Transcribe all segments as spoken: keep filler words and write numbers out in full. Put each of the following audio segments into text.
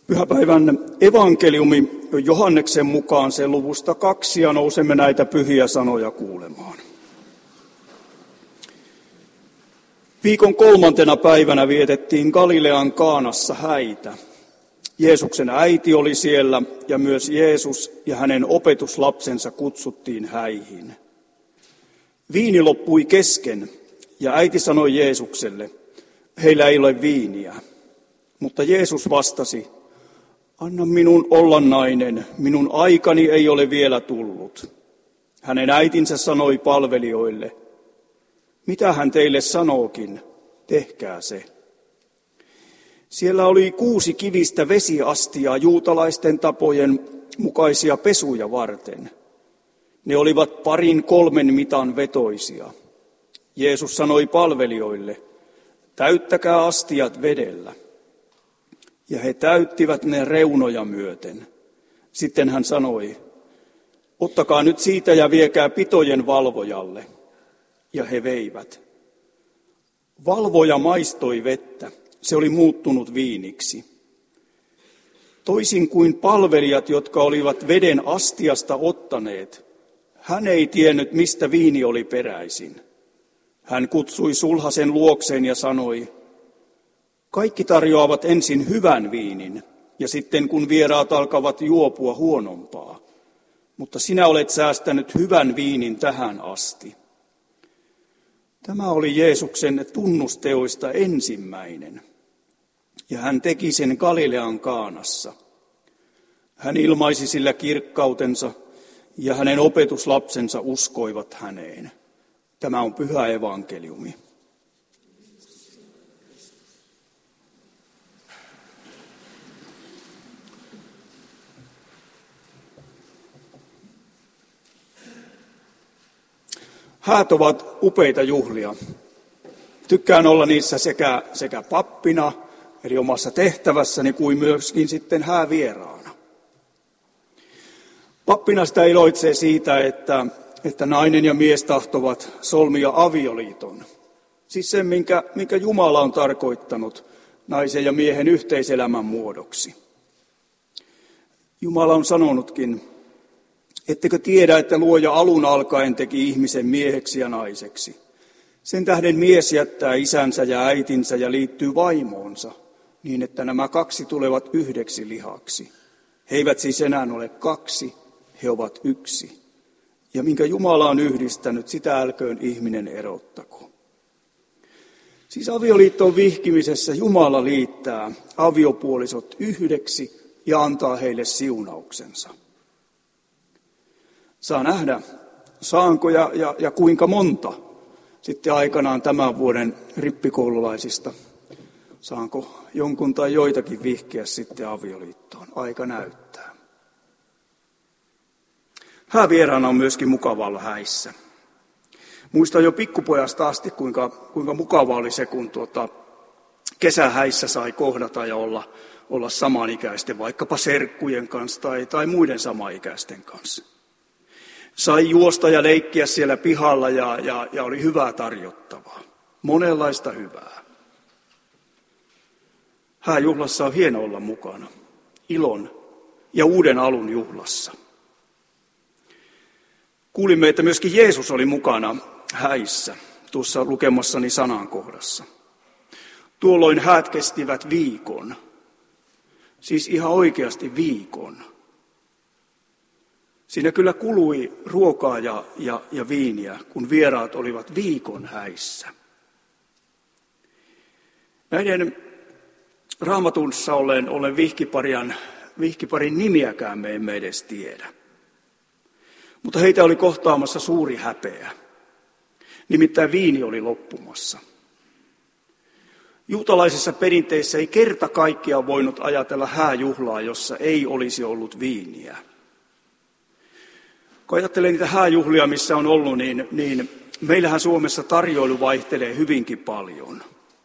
Pyhäpäivän evankeliumi Johanneksen mukaan sen luvusta kaksi ja nousemme näitä pyhiä sanoja kuulemaan. Viikon kolmantena päivänä vietettiin Galilean Kaanassa häitä. Jeesuksen äiti oli siellä ja myös Jeesus ja hänen opetuslapsensa kutsuttiin häihin. Viini loppui kesken ja äiti sanoi Jeesukselle, heillä ei ole viiniä. Mutta Jeesus vastasi, anna minun olla nainen, minun aikani ei ole vielä tullut. Hänen äitinsä sanoi palvelijoille, mitä hän teille sanookin, tehkää se. Siellä oli kuusi kivistä vesiastiaa juutalaisten tapojen mukaisia pesuja varten. Ne olivat parin kolmen mitan vetoisia. Jeesus sanoi palvelijoille, täyttäkää astiat vedellä. Ja he täyttivät ne reunoja myöten. Sitten hän sanoi, ottakaa nyt siitä ja viekää pitojen valvojalle. Ja he veivät. Valvoja maistoi vettä. Se oli muuttunut viiniksi. Toisin kuin palvelijat, jotka olivat veden astiasta ottaneet, hän ei tiennyt, mistä viini oli peräisin. Hän kutsui sulhasen luokseen ja sanoi, kaikki tarjoavat ensin hyvän viinin, ja sitten kun vieraat alkavat juopua huonompaa. Mutta sinä olet säästänyt hyvän viinin tähän asti. Tämä oli Jeesuksen tunnusteoista ensimmäinen, ja hän teki sen Galilean Kaanassa. Hän ilmaisi sillä kirkkautensa, ja hänen opetuslapsensa uskoivat häneen. Tämä on pyhä evankeliumi. Häät ovat upeita juhlia. Tykkään olla niissä sekä, sekä pappina, eli omassa tehtävässäni, kuin myöskin sitten häävieraana. Pappina sitä iloitsee siitä, että, että nainen ja mies tahtovat solmia avioliiton. Siis sen, minkä, minkä Jumala on tarkoittanut naisen ja miehen yhteiselämän muodoksi. Jumala on sanonutkin, ettekö tiedä, että luoja alun alkaen teki ihmisen mieheksi ja naiseksi. Sen tähden mies jättää isänsä ja äitinsä ja liittyy vaimoonsa, niin että nämä kaksi tulevat yhdeksi lihaksi. He eivät siis enää ole kaksi, he ovat yksi. Ja minkä Jumala on yhdistänyt, sitä älköön ihminen erottako. Siis avioliittoon vihkimisessä Jumala liittää aviopuolisot yhdeksi ja antaa heille siunauksensa. Saa nähdä, saanko ja, ja, ja kuinka monta sitten aikanaan tämän vuoden rippikoululaisista. Saanko jonkun tai joitakin vihkiä sitten avioliittoon? Aika näyttää. Häävieraana on myöskin mukava olla häissä. Muistan jo pikkupojasta asti, kuinka, kuinka mukava oli se, kun tuota, kesähäissä sai kohdata ja olla, olla samanikäisten, vaikkapa serkkujen kanssa tai, tai muiden samanikäisten kanssa. Sai juosta ja leikkiä siellä pihalla ja, ja, ja oli hyvää tarjottavaa. Monenlaista hyvää. Hääjuhlassa on hieno olla mukana. Ilon ja uuden alun juhlassa. Kuulimme, että myöskin Jeesus oli mukana häissä tuossa lukemassani sanankohdassa. Tuolloin häät kestivät viikon. Siis ihan oikeasti viikon. Siinä kyllä kului ruokaa ja, ja, ja viiniä, kun vieraat olivat viikon häissä. Näiden Raamatussa ollen, ollen vihkiparin, vihkiparin nimiäkään me emme edes tiedä. Mutta heitä oli kohtaamassa suuri häpeä. Nimittäin viini oli loppumassa. Juutalaisessa perinteessä ei kerta kaikkiaan voinut ajatella hääjuhlaa, jossa ei olisi ollut viiniä. Kun ajattelee niitä hääjuhlia, missä on ollut, niin, niin meillähän Suomessa tarjoilu vaihtelee hyvinkin paljon.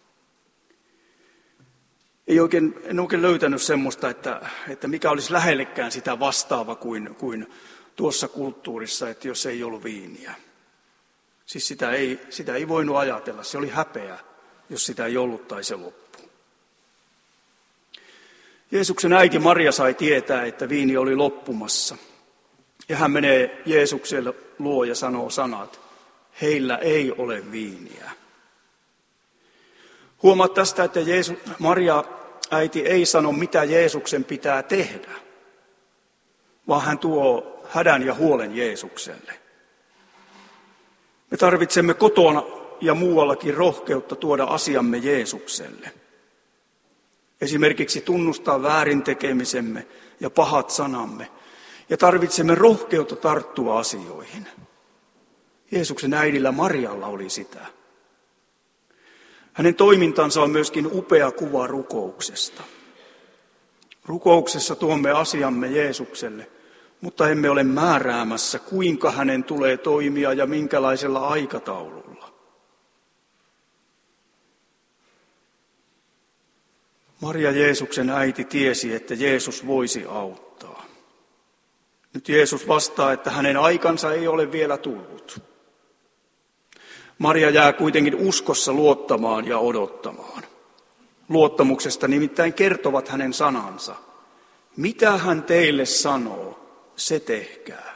Ei oikein, en oikein löytänyt semmoista, että, että mikä olisi lähellekään sitä vastaava kuin, kuin tuossa kulttuurissa, että jos ei ollut viiniä. Siis sitä ei, sitä ei voinut ajatella, se oli häpeä, jos sitä ei ollut tai se loppui. Jeesuksen äiti Maria sai tietää, että viini oli loppumassa. Ja hän menee Jeesukselle luo ja sanoo sanat, heillä ei ole viiniä. Huomaat tästä, että Jeesus, Maria äiti ei sano, mitä Jeesuksen pitää tehdä, vaan hän tuo hädän ja huolen Jeesukselle. Me tarvitsemme kotona ja muuallakin rohkeutta tuoda asiamme Jeesukselle. Esimerkiksi tunnustaa väärintekemisemme ja pahat sanamme. Ja tarvitsemme rohkeutta tarttua asioihin. Jeesuksen äidillä Marialla oli sitä. Hänen toimintansa on myöskin upea kuva rukouksesta. Rukouksessa tuomme asiamme Jeesukselle, mutta emme ole määräämässä, kuinka hänen tulee toimia ja minkälaisella aikataululla. Maria Jeesuksen äiti tiesi, että Jeesus voisi auttaa. Nyt Jeesus vastaa, että hänen aikansa ei ole vielä tullut. Maria jää kuitenkin uskossa luottamaan ja odottamaan. Luottamuksesta nimittäin kertovat hänen sanansa. Mitä hän teille sanoo, se tehkää.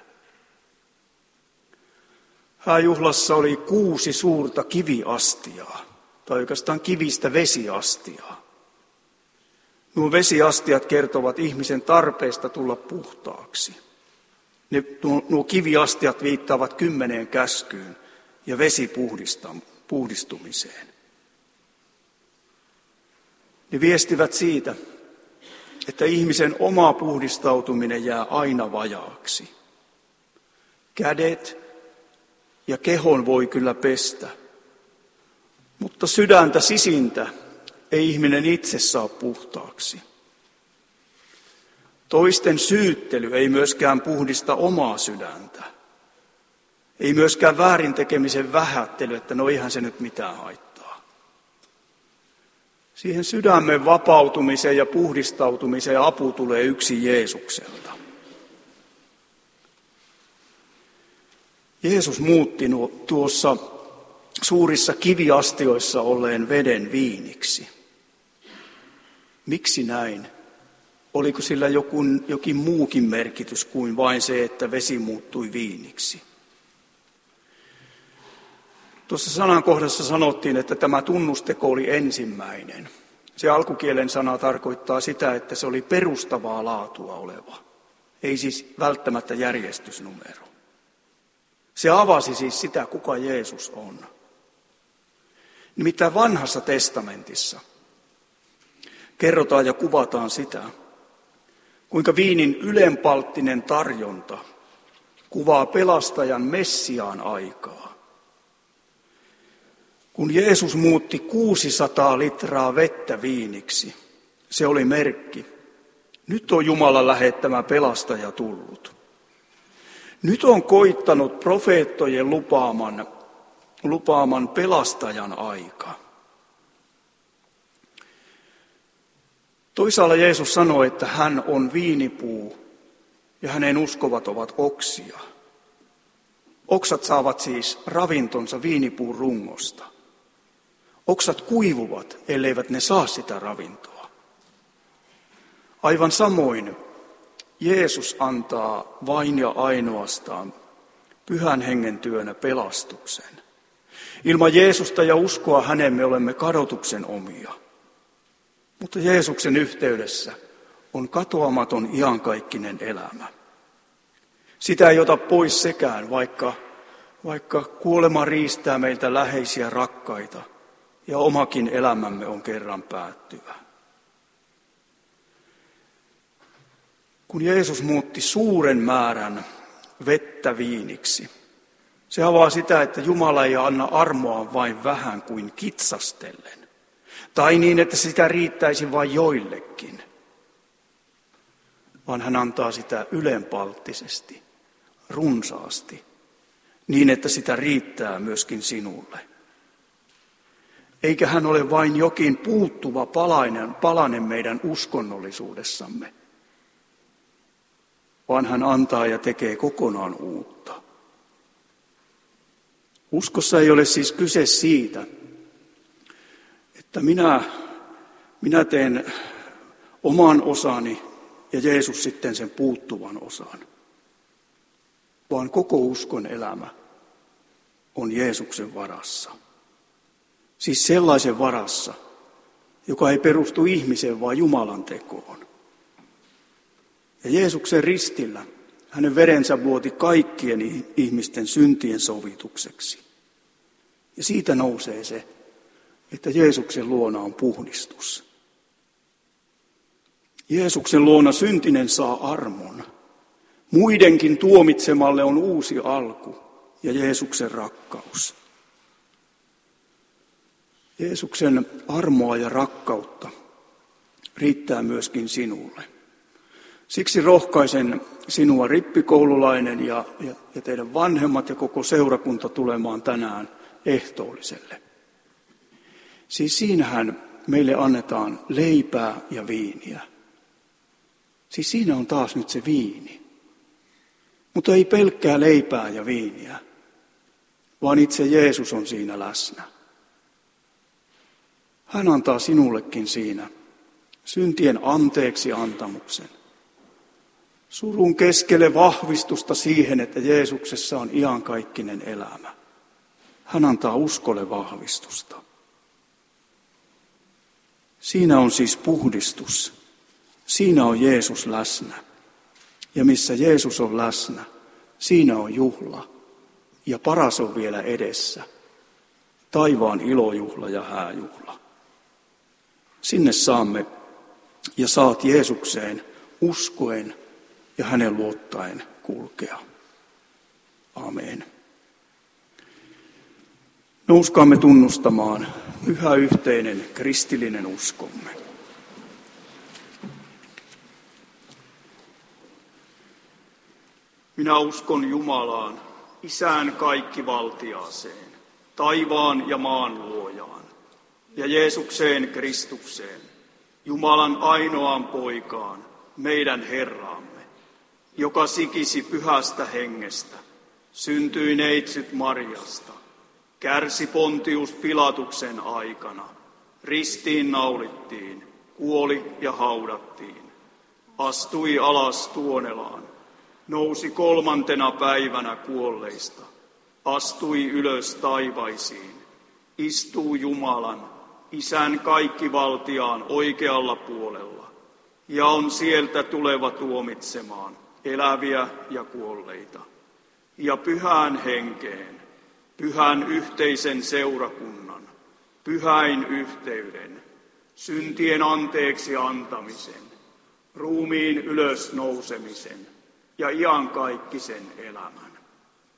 Hääjuhlassa oli kuusi suurta kiviastiaa, tai oikeastaan kivistä vesiastiaa. Nuo vesiastiat kertovat ihmisen tarpeesta tulla puhtaaksi. Ne, nuo, nuo kiviastiat viittaavat kymmeneen käskyyn ja vesipuhdistumiseen. Ne viestivät siitä, että ihmisen oma puhdistautuminen jää aina vajaaksi. Kädet ja kehon voi kyllä pestä, mutta sydäntä sisintä ei ihminen itse saa puhtaaksi. Toisten syyttely ei myöskään puhdista omaa sydäntä. Ei myöskään väärintekemisen vähättely, että no eihän se nyt mitään haittaa. Siihen sydämen vapautumiseen ja puhdistautumiseen apu tulee yksin Jeesukselta. Jeesus muutti tuossa suurissa kiviastioissa olleen veden viiniksi. Miksi näin? Oliko sillä joku, jokin muukin merkitys kuin vain se, että vesi muuttui viiniksi? Tuossa sanankohdassa sanottiin, että tämä tunnusteko oli ensimmäinen. Se alkukielen sana tarkoittaa sitä, että se oli perustavaa laatua oleva. Ei siis välttämättä järjestysnumero. Se avasi siis sitä, kuka Jeesus on. Nimittäin vanhassa testamentissa kerrotaan ja kuvataan sitä, kuinka viinin ylenpalttinen tarjonta kuvaa pelastajan Messiaan aikaa. Kun Jeesus muutti kuusisataa litraa vettä viiniksi, se oli merkki. Nyt on Jumalan lähettämä pelastaja tullut. Nyt on koittanut profeettojen lupaaman, lupaaman pelastajan aika. Toisaalla Jeesus sanoi, että hän on viinipuu ja hänen uskovat ovat oksia. Oksat saavat siis ravintonsa viinipuun rungosta. Oksat kuivuvat, elleivät ne saa sitä ravintoa. Aivan samoin Jeesus antaa vain ja ainoastaan Pyhän Hengen työnä pelastuksen. Ilman Jeesusta ja uskoa häneen me olemme kadotuksen omia. Mutta Jeesuksen yhteydessä on katoamaton iankaikkinen elämä. Sitä ei ota pois sekään, vaikka, vaikka kuolema riistää meiltä läheisiä rakkaita ja omakin elämämme on kerran päättyvä. Kun Jeesus muutti suuren määrän vettä viiniksi, se avaa sitä, että Jumala ei anna armoa vain vähän kuin kitsastellen. Tai niin, että sitä riittäisi vain joillekin, vaan hän antaa sitä ylenpalttisesti, runsaasti, niin että sitä riittää myöskin sinulle. Eikä hän ole vain jokin puuttuva palanen, palanen meidän uskonnollisuudessamme, vaan hän antaa ja tekee kokonaan uutta. Uskossa ei ole siis kyse siitä, että minä, minä teen oman osani ja Jeesus sitten sen puuttuvan osan. Vaan koko uskon elämä on Jeesuksen varassa. Siis sellaisen varassa, joka ei perustu ihmiseen, vaan Jumalan tekoon. Ja Jeesuksen ristillä hänen verensä vuoti kaikkien ihmisten syntien sovitukseksi. Ja siitä nousee se, että Jeesuksen luona on puhdistus. Jeesuksen luona syntinen saa armon. Muidenkin tuomitsemalle on uusi alku ja Jeesuksen rakkaus. Jeesuksen armoa ja rakkautta riittää myöskin sinulle. Siksi rohkaisen sinua, rippikoululainen ja, ja, ja teidän vanhemmat ja koko seurakunta tulemaan tänään ehtoolliselle. Siis siinähän meille annetaan leipää ja viiniä. Siis siinä on taas nyt se viini. Mutta ei pelkkää leipää ja viiniä, vaan itse Jeesus on siinä läsnä. Hän antaa sinullekin siinä syntien anteeksi antamuksen. Surun keskelle vahvistusta siihen, että Jeesuksessa on iankaikkinen elämä. Hän antaa uskolle vahvistusta. Siinä on siis puhdistus. Siinä on Jeesus läsnä. Ja missä Jeesus on läsnä, siinä on juhla. Ja paras on vielä edessä. Taivaan ilojuhla ja hääjuhla. Sinne saamme ja saat Jeesukseen uskoen ja hänen luottaen kulkea. Amen. Nouskaamme tunnustamaan pyhä yhteinen kristillinen uskomme. Minä uskon Jumalaan, Isään kaikkivaltiaaseen, taivaan ja maan luojaan, ja Jeesukseen Kristukseen, Jumalan ainoaan poikaan, meidän Herraamme, joka sikisi pyhästä hengestä, syntyi neitsyt Marjasta, kärsi Pontius Pilatuksen aikana, ristiin naulittiin, kuoli ja haudattiin, astui alas tuonelaan, nousi kolmantena päivänä kuolleista, astui ylös taivaisiin, istuu Jumalan, Isän kaikkivaltiaan oikealla puolella, ja on sieltä tuleva tuomitsemaan eläviä ja kuolleita. Ja pyhään henkeen, pyhän yhteisen seurakunnan, pyhäin yhteyden, syntien anteeksi antamisen, ruumiin ylösnousemisen ja iankaikkisen elämän.